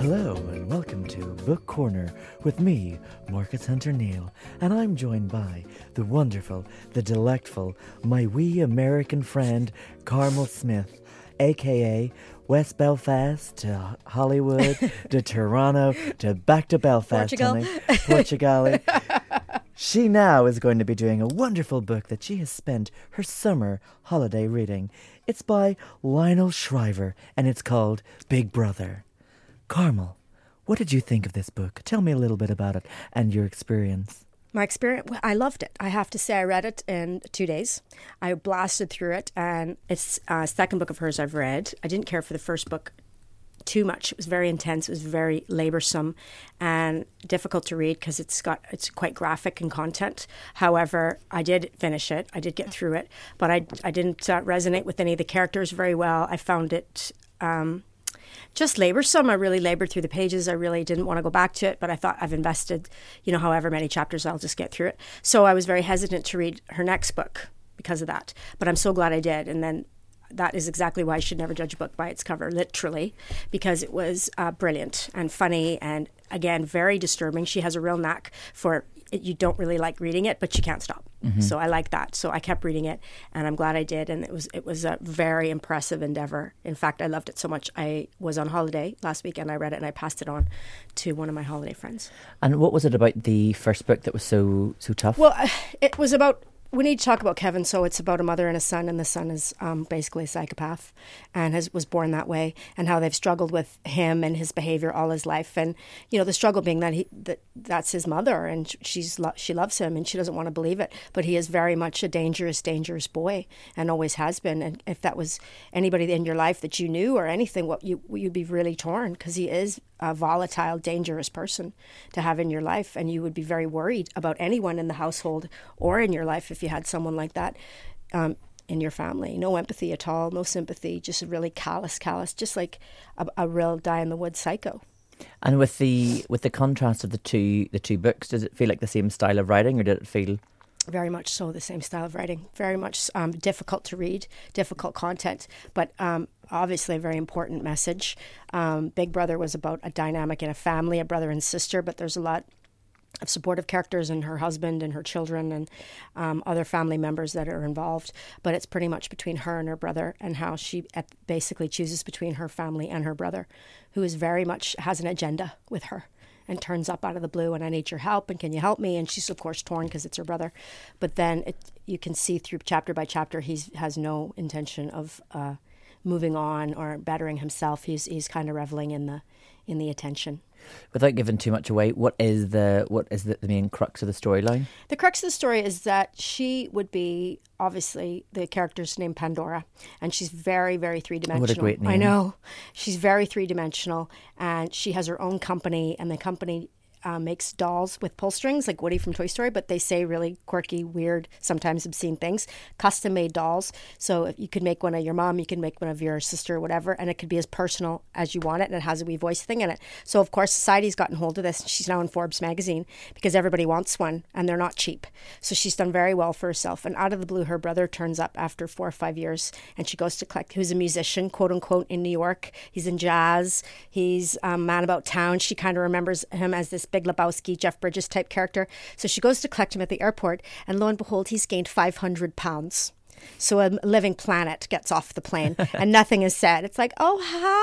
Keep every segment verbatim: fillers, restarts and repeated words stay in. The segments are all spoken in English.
Hello and welcome to Book Corner with me, Marcus Hunter Neal, and I'm joined by the wonderful, the delectful, my wee American friend, Carmel Smith, aka West Belfast to Hollywood to Toronto to back to Belfast, Portugal. honey. Portugal. She now is going to be doing a wonderful book that she has spent her summer holiday reading. It's by Lionel Shriver, and it's called Big Brother. Carmel, what did you think of this book? Tell me a little bit about it and your experience. My experience, well, I loved it. I have to say, I read it in two days. I blasted through it, and it's a uh, second book of hers I've read. I didn't care for the first book too much. It was very intense. It was very laborsome and difficult to read because it's got it's quite graphic in content. However, I did finish it. I did get through it, but I I didn't uh, resonate with any of the characters very well. I found it um, just laborsome. I really labored through the pages. I really didn't want to go back to it, but I thought I've invested, you know, however many chapters, I'll just get through it. So I was very hesitant to read her next book because of that. But I'm so glad I did. And then that is exactly why I should never judge a book by its cover, literally, because it was uh, brilliant and funny and, again, very disturbing. She has a real knack for it. You don't really like reading it, but you can't stop. Mm-hmm. So I like that. So I kept reading it, and I'm glad I did. And it was it was a very impressive endeavor. In fact, I loved it so much. I was on holiday last weekend. I read it, and I passed it on to one of my holiday friends. And what was it about the first book that was so so tough? Well, it was about... We need to talk about Kevin. So it's about a mother and a son, and the son is um, basically a psychopath and has, was born that way, and how they've struggled with him and his behavior all his life. And, you know, the struggle being that he that that's his mother, and she's lo- she loves him, and she doesn't want to believe it. But he is very much a dangerous, dangerous boy, and always has been. And if that was anybody in your life that you knew or anything, what you you'd be really torn, because he is a volatile, dangerous person to have in your life, and you would be very worried about anyone in the household or in your life if you had someone like that um, in your family. No empathy at all, no sympathy, just a really callous, callous, just like a, a real die-in-the-woods psycho. And with the with the contrast of the two the two books, does it feel like the same style of writing, or did it feel... Very much so, the same style of writing. Very much um, difficult to read, difficult content, but um, obviously a very important message. Um, Big Brother was about a dynamic in a family, a brother and sister, but there's a lot of supportive characters and her husband and her children and um, other family members that are involved. But it's pretty much between her and her brother, and how she basically chooses between her family and her brother, who is very much has an agenda with her, and turns up out of the blue, and I need your help, and can you help me? And she's, of course, torn because it's her brother. But then it, you can see through chapter by chapter, he has no intention of uh, moving on or bettering himself. He's he's kind of reveling in the in the attention. Without giving too much away, what is the what is the, the main crux of the storyline? The crux of the story is that she would be, obviously, the character's named Pandora, and she's very, very three-dimensional. What a great name. I know. She's very three-dimensional, and she has her own company, and the company uh, makes dolls with pull strings, like Woody from Toy Story, but they say really quirky, weird, sometimes obscene things. Custom-made dolls. So if you could make one of your mom, you can make one of your sister or whatever, and it could be as personal as you want it, and it has a wee voice thing in it. So, of course, society's gotten hold of this. She's now in Forbes magazine because everybody wants one, and they're not cheap. So she's done very well for herself. And out of the blue, her brother turns up after four or five years, and she goes to collect, who's a musician, quote-unquote, in New York. He's in jazz. He's a man about town. She kind of remembers him as this Big Lebowski, Jeff Bridges type character. So she goes to collect him at the airport, and lo and behold, he's gained five hundred pounds. So a living planet gets off the plane and nothing is said. It's like, oh,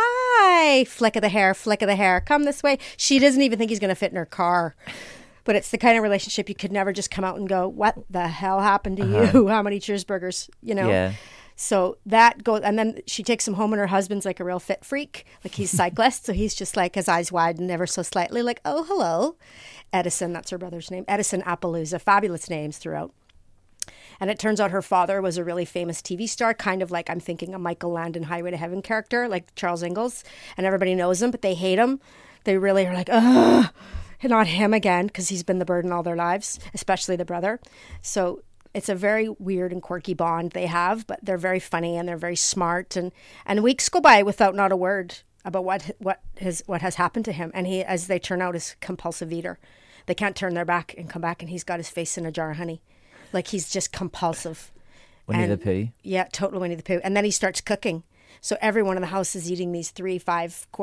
hi, flick of the hair, flick of the hair, come this way. She doesn't even think he's going to fit in her car. But it's the kind of relationship you could never just come out and go, what the hell happened to uh-huh. you? How many cheeseburgers, you know? Yeah. So that goes, and then she takes him home, and her husband's like a real fit freak. Like, he's cyclist, so he's just like, his eyes wide and ever so slightly like, oh, hello. Edison, that's her brother's name. Edison Appaloosa, fabulous names throughout. And it turns out her father was a really famous T V star, kind of like, I'm thinking, a Michael Landon Highway to Heaven character, like Charles Ingalls. And everybody knows him, but they hate him. They really are like, ugh, not him again, because he's been the burden all their lives, especially the brother. So it's a very weird and quirky bond they have, but they're very funny and they're very smart. And, and weeks go by without not a word about what what has what has happened to him. And he, as they turn out, is compulsive eater. They can't turn their back and come back, and he's got his face in a jar of honey. Like, he's just compulsive. Winnie and, the Pooh. Yeah, totally Winnie the Pooh. And then he starts cooking. So everyone in the house is eating these three, five course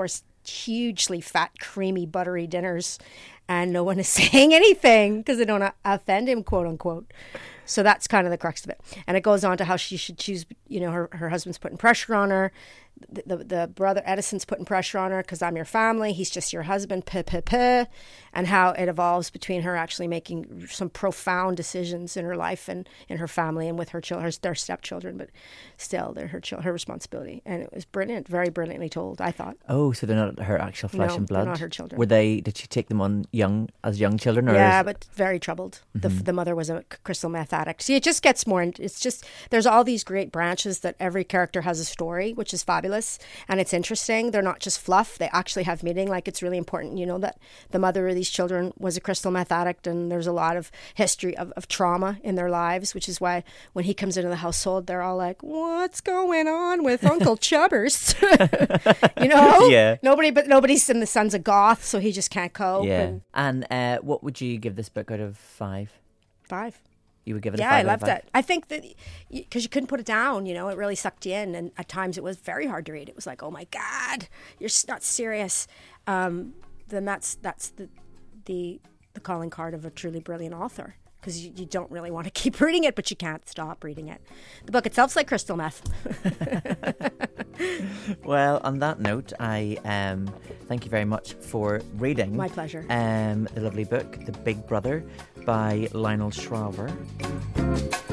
hugely fat, creamy, buttery dinners, and no one is saying anything because they don't uh, offend him, quote unquote. So that's kind of the crux of it. And it goes on to how she should choose, you know, her, her husband's putting pressure on her. The, the, the brother Edison's putting pressure on her because I'm your family. He's just your husband. Puh, puh, puh. And how it evolves between her actually making some profound decisions in her life and in her family and with her children, their stepchildren, but still they're her her responsibility. And it was brilliant, very brilliantly told, I thought. Oh, so they're not her actual flesh no, and blood? They're not her children. Were they, did she take them on young, as young children? Or yeah, is... but very troubled. Mm-hmm. The the mother was a crystal meth addict. See, it just gets more, it's just, there's all these great branches that every character has a story, which is fabulous. And it's interesting. They're not just fluff. They actually have meaning. Like, it's really important, you know, that the mother of these children was a crystal meth addict, and there's a lot of history of, of trauma in their lives, which is why when he comes into the household, they're all like, what's going on with Uncle Chubbers? You know? Yeah. Nobody, but nobody's in the son's a goth, so he just can't cope. Yeah. And, and uh, what would you give this book out of five? Five. You would give it yeah, a five? Yeah, I loved out of five? it. I think that because you couldn't put it down, you know, it really sucked you in. And at times it was very hard to read. It was like, oh my God, you're not serious. Um, then that's that's the the the calling card of a truly brilliant author, because you, you don't really want to keep reading it, but you can't stop reading it. The book itself's like crystal meth. Well, on that note, I um, thank you very much for reading. My pleasure. Um, the lovely book, The Big Brother, by Lionel Shriver.